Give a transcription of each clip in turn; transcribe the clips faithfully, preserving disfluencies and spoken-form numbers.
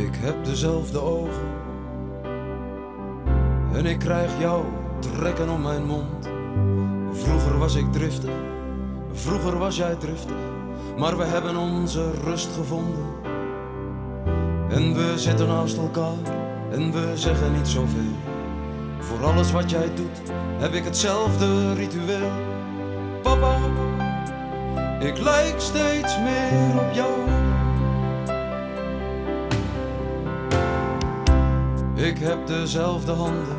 Ik heb dezelfde ogen en ik krijg jou trekken om mijn mond. Vroeger was ik driftig, vroeger was jij driftig, maar we hebben onze rust gevonden. En we zitten naast elkaar en we zeggen niet zoveel. Voor alles wat jij doet heb ik hetzelfde ritueel. Papa, ik lijk steeds meer op jou. Ik heb dezelfde handen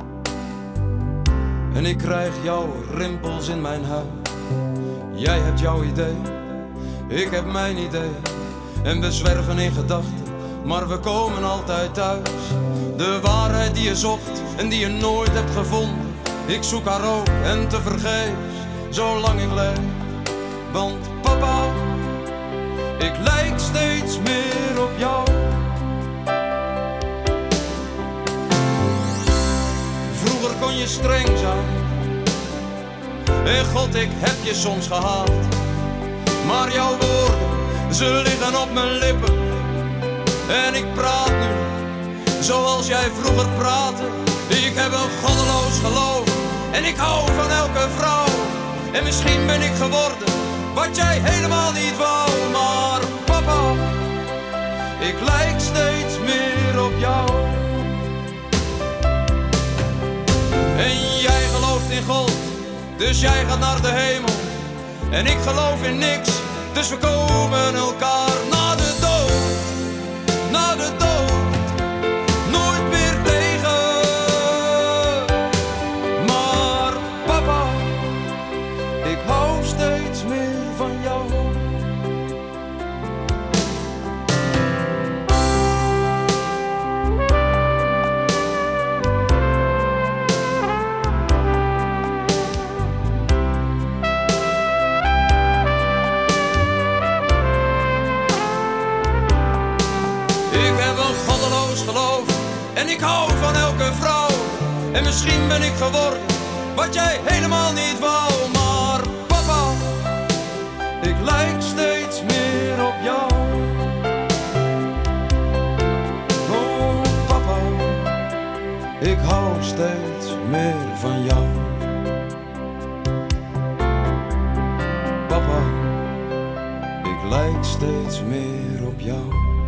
en ik krijg jouw rimpels in mijn huid. Jij hebt jouw idee, ik heb mijn idee. En we zwerven in gedachten, maar we komen altijd thuis. De waarheid die je zocht en die je nooit hebt gevonden. Ik zoek haar ook en tevergeefs, zolang ik leef. Want papa, ik lijk steeds meer op jou. Vroeger kon je streng zijn en God, ik heb je soms gehaald. Maar jouw woorden, ze liggen op mijn lippen. En ik praat nu zoals jij vroeger praatte. Ik heb een goddeloos geloof en ik hou van elke vrouw. En misschien ben ik geworden wat jij helemaal niet wou. Maar papa, ik lijk steeds meer op jou. En jij gelooft in God, dus jij gaat naar de hemel. En ik geloof in niks, dus we komen elkaar na de dood. Na de dood, nooit meer tegen. Maar papa, ik hou steeds meer van jou. Geloof en ik hou van elke vrouw. En misschien ben ik geworden wat jij helemaal niet wou. Maar papa, ik lijk steeds meer op jou. Oh papa, ik hou steeds meer van jou. Papa, ik lijk steeds meer op jou.